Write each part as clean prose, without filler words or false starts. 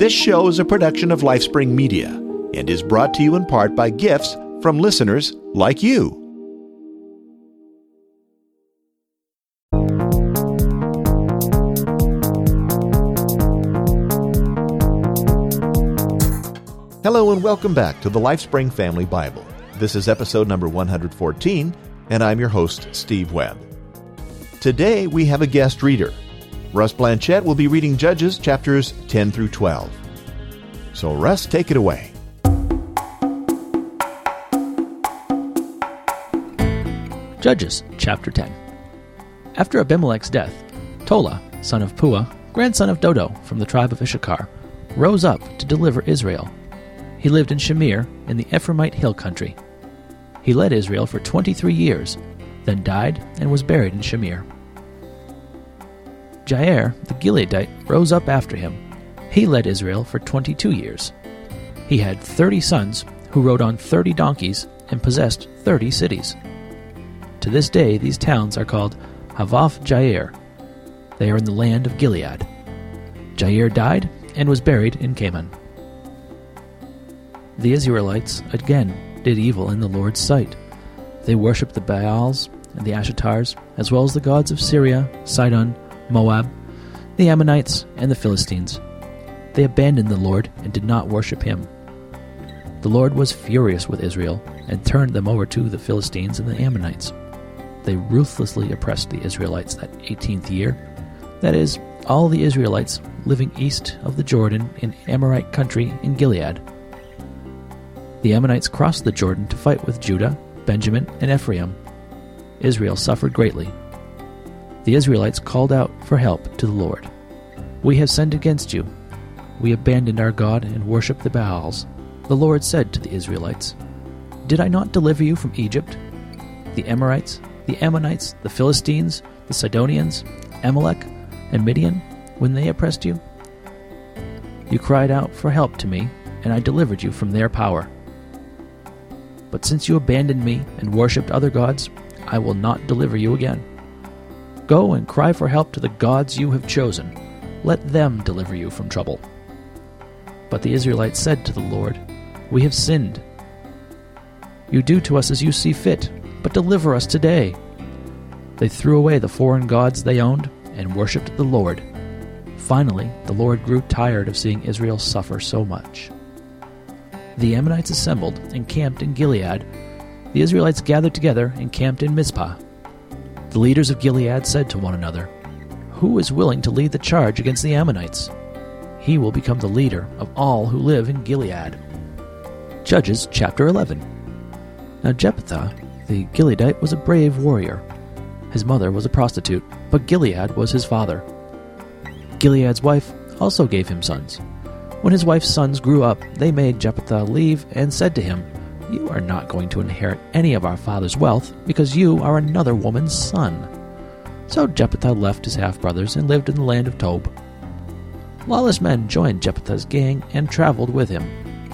This show is a production of LifeSpring Media and is brought to you in part by gifts from listeners like you. Hello and welcome back to the LifeSpring Family Bible. This is episode number 114, and I'm your host, Steve Webb. Today we have a guest reader. Russ Blanchett will be reading Judges chapters 10 through 12. So Russ, take it away. Judges chapter 10. After Abimelech's death, Tola, son of Puah, grandson of Dodo from the tribe of Issachar, rose up to deliver Israel. He lived in Shamir in the Ephraimite hill country. He led Israel for 23 years, then died and was buried in Shamir. Jair, the Gileadite, rose up after him. He led Israel for 22 years. He had 30 sons who rode on 30 donkeys and possessed 30 cities. To this day, these towns are called Havoth Jair. They are in the land of Gilead. Jair died and was buried in Canaan. The Israelites again did evil in the Lord's sight. They worshipped the Baals and the Ashetars, as well as the gods of Syria, Sidon, Moab, the Ammonites, and the Philistines. They abandoned the Lord and did not worship him. The Lord was furious with Israel and turned them over to the Philistines and the Ammonites. They ruthlessly oppressed the Israelites that 18th year, that is, all the Israelites living east of the Jordan in Amorite country in Gilead. The Ammonites crossed the Jordan to fight with Judah, Benjamin, and Ephraim. Israel suffered greatly. The Israelites called out for help to the Lord. "We have sinned against you. We abandoned our God and worshipped the Baals." The Lord said to the Israelites, "Did I not deliver you from Egypt? The Amorites, the Ammonites, the Philistines, the Sidonians, Amalek, and Midian, when they oppressed you? You cried out for help to me, and I delivered you from their power. But since you abandoned me and worshipped other gods, I will not deliver you again. Go and cry for help to the gods you have chosen. Let them deliver you from trouble." But the Israelites said to the Lord, "We have sinned. You do to us as you see fit, but deliver us today." They threw away the foreign gods they owned and worshipped the Lord. Finally, the Lord grew tired of seeing Israel suffer so much. The Ammonites assembled and camped in Gilead. The Israelites gathered together and camped in Mizpah. The leaders of Gilead said to one another, "Who is willing to lead the charge against the Ammonites? He will become the leader of all who live in Gilead." Judges chapter 11. Now Jephthah, the Gileadite, was a brave warrior. His mother was a prostitute, but Gilead was his father. Gilead's wife also gave him sons. When his wife's sons grew up, they made Jephthah leave and said to him, "You are not going to inherit any of our father's wealth, because you are another woman's son." So Jephthah left his half-brothers and lived in the land of Tob. Lawless men joined Jephthah's gang and traveled with him.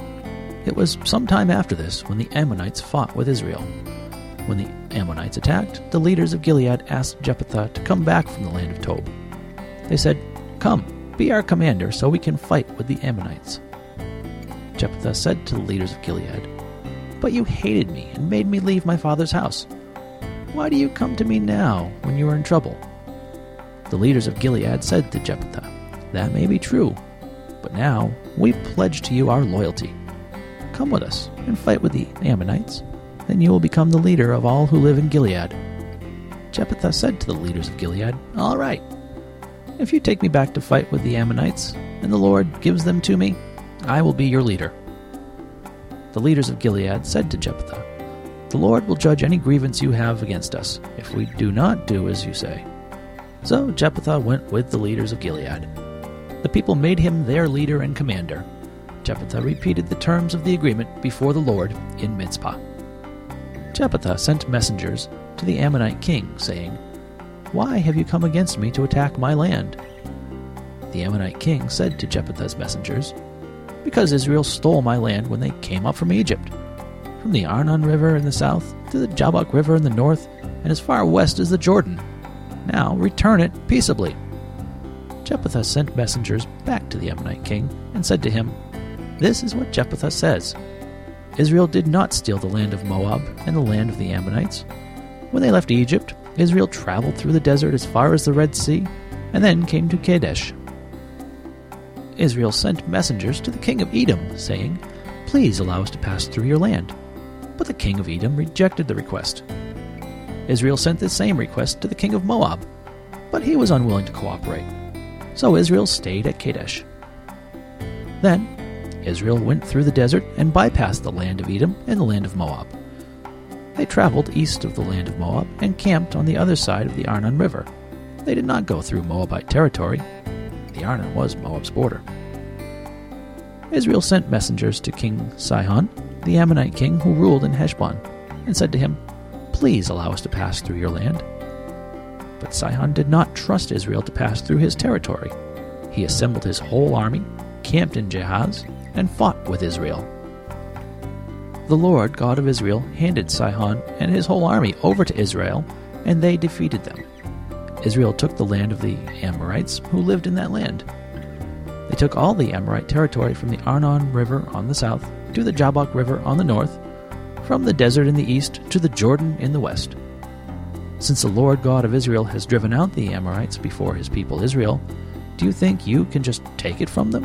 It was some time after this when the Ammonites fought with Israel. When the Ammonites attacked, the leaders of Gilead asked Jephthah to come back from the land of Tob. They said, "Come, be our commander so we can fight with the Ammonites." Jephthah said to the leaders of Gilead, "But you hated me and made me leave my father's house. Why do you come to me now when you are in trouble?" The leaders of Gilead said to Jephthah, "That may be true, but now we pledge to you our loyalty. Come with us and fight with the Ammonites. Then you will become the leader of all who live in Gilead." Jephthah said to the leaders of Gilead, "All right. If you take me back to fight with the Ammonites, and the Lord gives them to me, I will be your leader." The leaders of Gilead said to Jephthah, "The Lord will judge any grievance you have against us, if we do not do as you say." So Jephthah went with the leaders of Gilead. The people made him their leader and commander. Jephthah repeated the terms of the agreement before the Lord in Mizpah. Jephthah sent messengers to the Ammonite king, saying, "Why have you come against me to attack my land?" The Ammonite king said to Jephthah's messengers, "Because Israel stole my land when they came up from Egypt, from the Arnon River in the south to the Jabbok River in the north, and as far west as the Jordan. Now return it peaceably." Jephthah sent messengers back to the Ammonite king and said to him, "This is what Jephthah says. Israel did not steal the land of Moab and the land of the Ammonites. When they left Egypt, Israel traveled through the desert as far as the Red Sea and then came to Kadesh. Israel sent messengers to the king of Edom, saying, 'Please allow us to pass through your land.' But the king of Edom rejected the request. Israel sent the same request to the king of Moab, but he was unwilling to cooperate. So Israel stayed at Kadesh. Then Israel went through the desert and bypassed the land of Edom and the land of Moab. They traveled east of the land of Moab and camped on the other side of the Arnon River. They did not go through Moabite territory. The Arnon was Moab's border. Israel sent messengers to King Sihon, the Ammonite king who ruled in Heshbon, and said to him, 'Please allow us to pass through your land.' But Sihon did not trust Israel to pass through his territory. He assembled his whole army, camped in Jahaz, and fought with Israel. The Lord God of Israel handed Sihon and his whole army over to Israel, and they defeated them. Israel took the land of the Amorites who lived in that land. They took all the Amorite territory from the Arnon River on the south to the Jabbok River on the north, from the desert in the east to the Jordan in the west. Since the Lord God of Israel has driven out the Amorites before his people Israel, do you think you can just take it from them?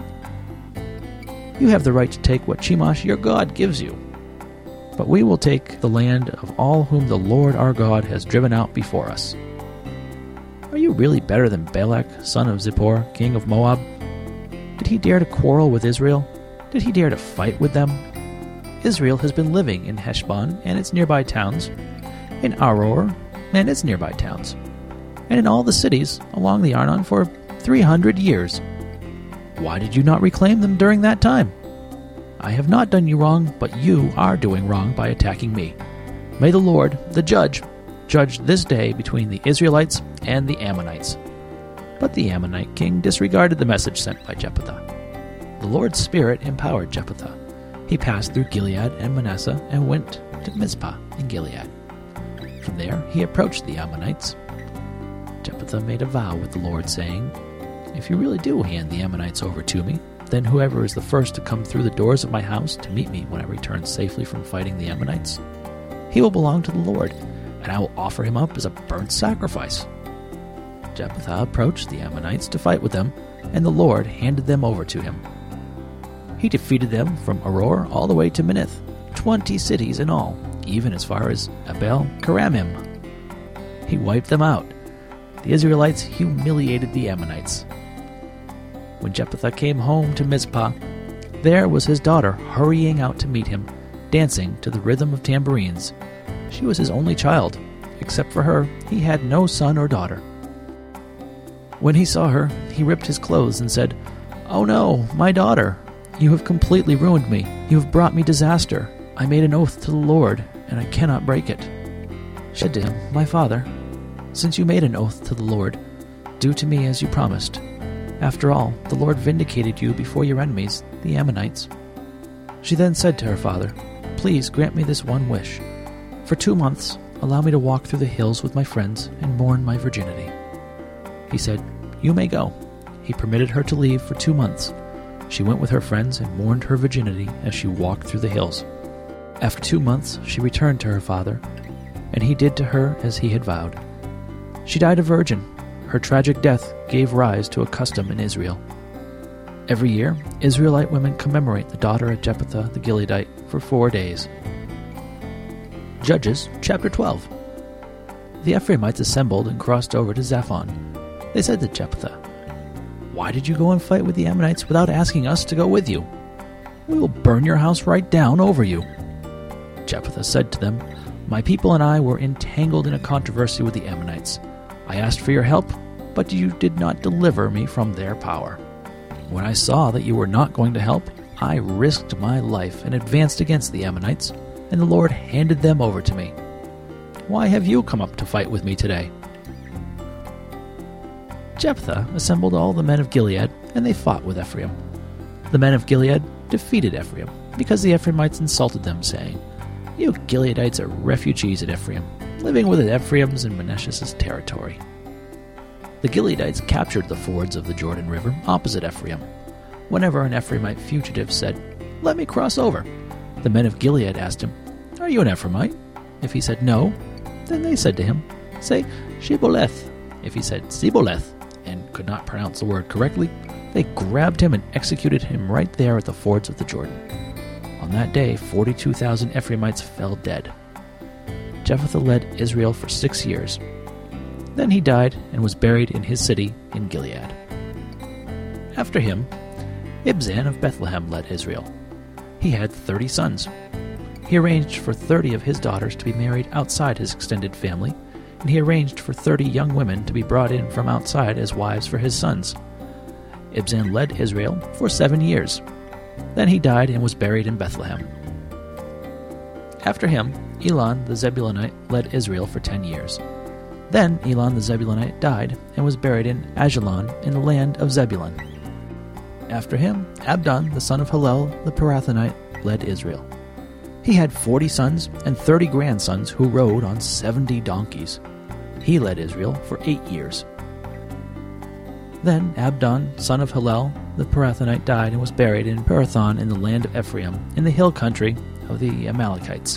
You have the right to take what Chemosh your God gives you. But we will take the land of all whom the Lord our God has driven out before us. Are you really better than Balak, son of Zippor, king of Moab? Did he dare to quarrel with Israel? Did he dare to fight with them? Israel has been living in Heshbon and its nearby towns, in Aroer and its nearby towns, and in all the cities along the Arnon for 300 years. Why did you not reclaim them during that time? I have not done you wrong, but you are doing wrong by attacking me. May the Lord, the judge this day between the Israelites and the Ammonites." But the Ammonite king disregarded the message sent by Jephthah. The Lord's Spirit empowered Jephthah. He passed through Gilead and Manasseh and went to Mizpah in Gilead. From there he approached the Ammonites. Jephthah made a vow with the Lord, saying, "If you really do hand the Ammonites over to me, then whoever is the first to come through the doors of my house to meet me when I return safely from fighting the Ammonites, he will belong to the Lord, and I will offer him up as a burnt sacrifice." Jephthah approached the Ammonites to fight with them, and the Lord handed them over to him. He defeated them from Aroer all the way to Minnith, 20 cities in all, even as far as Abel Keramim. He wiped them out. The Israelites humiliated the Ammonites. When Jephthah came home to Mizpah, there was his daughter hurrying out to meet him, dancing to the rhythm of tambourines. She was his only child. Except for her, he had no son or daughter. When he saw her, he ripped his clothes and said, "Oh no, my daughter! You have completely ruined me. You have brought me disaster. I made an oath to the Lord, and I cannot break it." She said to him, "My father, since you made an oath to the Lord, do to me as you promised. After all, the Lord vindicated you before your enemies, the Ammonites." She then said to her father, "Please grant me this one wish. For 2 months, allow me to walk through the hills with my friends and mourn my virginity." He said, "You may go." He permitted her to leave for 2 months. She went with her friends and mourned her virginity as she walked through the hills. After 2 months, she returned to her father, and he did to her as he had vowed. She died a virgin. Her tragic death gave rise to a custom in Israel. Every year, Israelite women commemorate the daughter of Jephthah the Gileadite for 4 days. Judges chapter 12. The Ephraimites assembled and crossed over to Zaphon. They said to Jephthah, "Why did you go and fight with the Ammonites without asking us to go with you? We will burn your house right down over you." Jephthah said to them, "My people and I were entangled in a controversy with the Ammonites. I asked for your help, but you did not deliver me from their power. When I saw that you were not going to help, I risked my life and advanced against the Ammonites, and the Lord handed them over to me. Why have you come up to fight with me today?" Jephthah assembled all the men of Gilead, and they fought with Ephraim. The men of Gilead defeated Ephraim, because the Ephraimites insulted them, saying, "You Gileadites are refugees at Ephraim, living with the Ephraim's and Manasseh's territory." The Gileadites captured the fords of the Jordan River opposite Ephraim. Whenever an Ephraimite fugitive said, "Let me cross over," the men of Gilead asked him, "Are you an Ephraimite?" If he said no, then they said to him, "Say Shibboleth." If he said Siboleth and could not pronounce the word correctly, they grabbed him and executed him right there at the fords of the Jordan. On that day, 42,000 Ephraimites fell dead. Jephthah led Israel for 6 years. Then he died and was buried in his city in Gilead. After him, Ibzan of Bethlehem led Israel. He had 30 sons. He arranged for 30 of his daughters to be married outside his extended family, and he arranged for 30 young women to be brought in from outside as wives for his sons. Ibzan led Israel for 7 years. Then he died and was buried in Bethlehem. After him, Elon the Zebulunite led Israel for 10 years. Then Elon the Zebulunite died and was buried in Ajalon in the land of Zebulun. After him, Abdon the son of Hillel the Pirathonite led Israel. He had 40 sons and 30 grandsons who rode on 70 donkeys. He led Israel for 8 years. Then Abdon, son of Hillel the Pirathonite, died and was buried in Pirathon in the land of Ephraim, in the hill country of the Amalekites.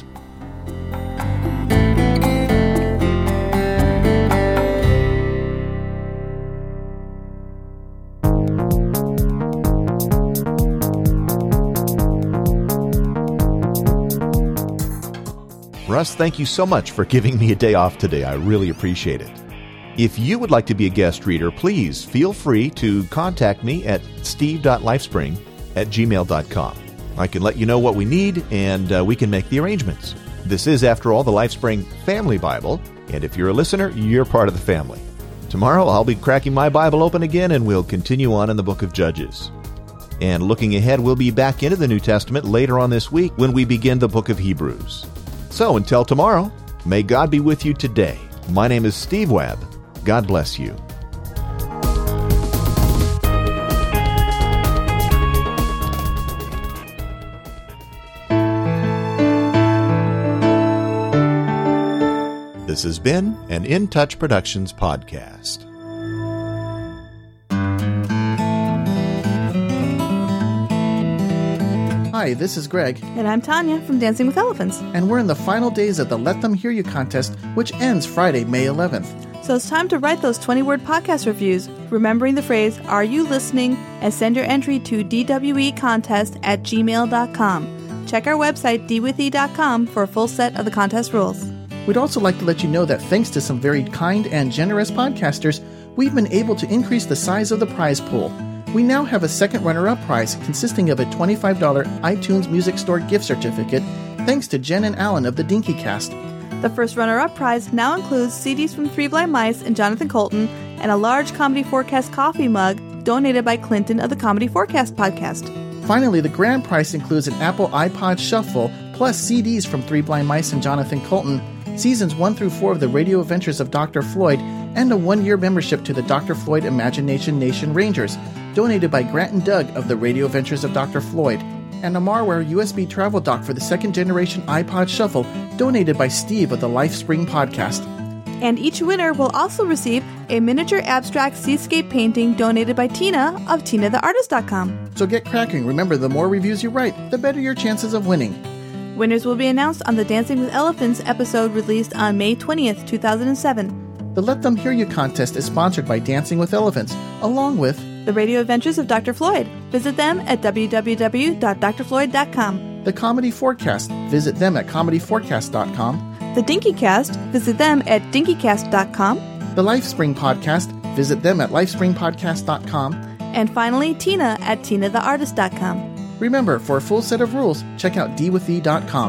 Russ, thank you so much for giving me a day off today. I really appreciate it. If you would like to be a guest reader, please feel free to contact me at steve.lifespring@gmail.com. I can let you know what we need, and we can make the arrangements. This is, after all, the LifeSpring Family Bible, and if you're a listener, you're part of the family. Tomorrow, I'll be cracking my Bible open again, and we'll continue on in the book of Judges. And looking ahead, we'll be back into the New Testament later on this week when we begin the book of Hebrews. So until tomorrow, may God be with you today. My name is Steve Webb. God bless you. This has been an In Touch Productions podcast. Hi, this is Greg. And I'm Tanya from Dancing with Elephants. And we're in the final days of the Let Them Hear You contest, which ends Friday, May 11th. So it's time to write those 20-word podcast reviews, remembering the phrase, "Are you listening?" and send your entry to dwecontest@gmail.com. Check our website, dwithe.com, for a full set of the contest rules. We'd also like to let you know that thanks to some very kind and generous podcasters, we've been able to increase the size of the prize pool. We now have a second runner-up prize consisting of a $25 iTunes Music Store gift certificate, thanks to Jen and Alan of the Dinky Cast. The first runner-up prize now includes CDs from Three Blind Mice and Jonathan Colton, and a large Comedy Forecast coffee mug donated by Clinton of the Comedy Forecast podcast. Finally, the grand prize includes an Apple iPod Shuffle, plus CDs from Three Blind Mice and Jonathan Colton, Seasons 1 through 4 of the Radio Adventures of Dr. Floyd, and a 1-year membership to the Dr. Floyd Imagination Nation Rangers, donated by Grant and Doug of the Radio Adventures of Dr. Floyd, and a Marware USB travel dock for the second-generation iPod Shuffle, donated by Steve of the LifeSpring podcast. And each winner will also receive a miniature abstract seascape painting donated by Tina of TinaTheArtist.com. So get cracking. Remember, the more reviews you write, the better your chances of winning. Winners will be announced on the Dancing with Elephants episode released on May 20th, 2007. The Let Them Hear You contest is sponsored by Dancing with Elephants, along with The Radio Adventures of Dr. Floyd. Visit them at www.drfloyd.com. The Comedy Forecast. Visit them at comedyforecast.com. The Dinky Cast. Visit them at dinkycast.com. The LifeSpring Podcast. Visit them at lifespringpodcast.com. And finally, Tina at tinatheartist.com. Remember, for a full set of rules, check out dwithe.com.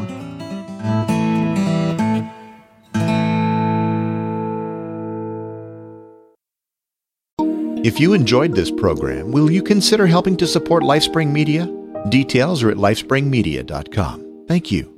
If you enjoyed this program, will you consider helping to support LifeSpring Media? Details are at lifespringmedia.com. Thank you.